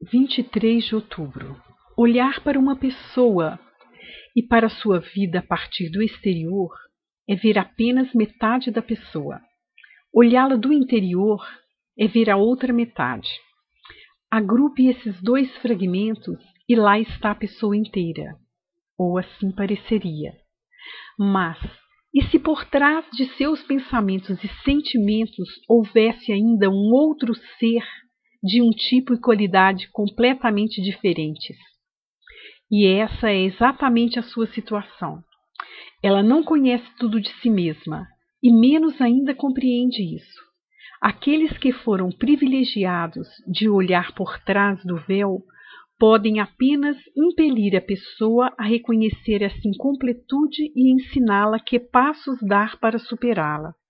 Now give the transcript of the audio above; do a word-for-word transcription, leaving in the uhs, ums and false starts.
vinte e três de outubro. Olhar para uma pessoa e para sua vida a partir do exterior é ver apenas metade da pessoa. Olhá-la do interior é ver a outra metade. Agrupe esses dois fragmentos e lá está a pessoa inteira. Ou assim pareceria. Mas, e se por trás de seus pensamentos e sentimentos houvesse ainda um outro ser de um tipo e qualidade completamente diferentes? E essa é exatamente a sua situação. Ela não conhece tudo de si mesma, e menos ainda compreende isso. Aqueles que foram privilegiados de olhar por trás do véu podem apenas impelir a pessoa a reconhecer essa incompletude e ensiná-la que passos dar para superá-la.